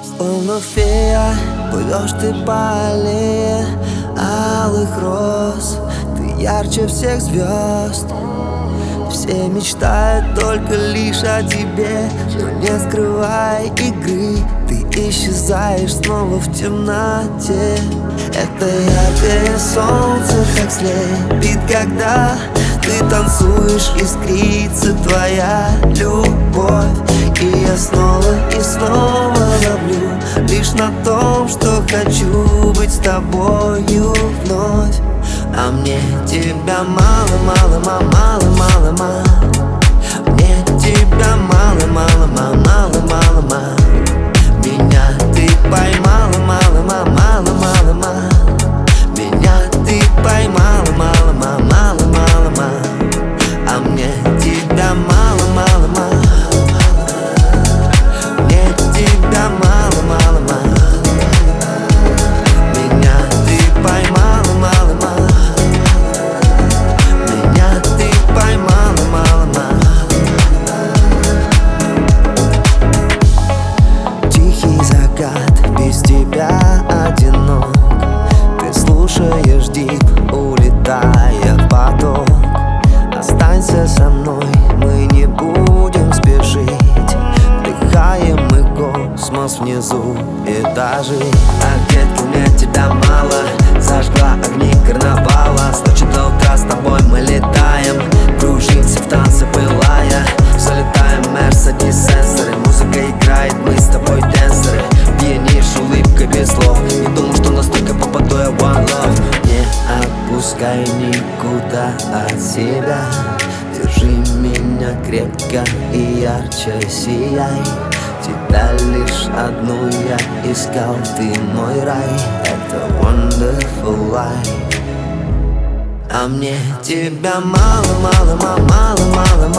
Словно фея, плывешь ты по аллее алых роз. Ты ярче всех звезд. Все мечтают только лишь о тебе, но не скрывай игры, ты исчезаешь снова в темноте. Это яркое солнце так слепит, когда ты танцуешь, искрится твоя любовь. И я снова и снова ловлю лишь на том, что хочу быть с тобою вновь. А мне тебя мало, мало, мало, мало, мало, мало. Мне тебя мало, мало, мало, мало, мало, мало. Меня ты поймала, мало, мало, мало, мало, мало. Меня ты поймала, мало, мало, мало, мало, мало. А мне тебя мало, мало, мало. Мне тебя мало, мало, мало. Меня ты поймала, мало, мало. Меня ты поймала, мало, мало. Тихий закат, без тебя одинок. Ты слушаешь дип, улетая в поток. Останься со мной, мы не будем спешить. Вдыхаем мы космос внизу этажей. А детка, мне тебя мало. Зажгла огни карнавала. С ночи до утра с тобой мы летаем. Кружимся в танце пылая. Залетаем Мерседес сенсоры. Музыка играет, мы с тобой денсеры. Пьянишь улыбкой без слов. Не думал, что настолько попаду я в one love. Не отпускай никуда от себя. Держи меня крепко и ярче сияй. Тебя лишь одну я искал, ты мой рай. Это wonderful life. А мне тебя мало, мало, мало, мало, мало,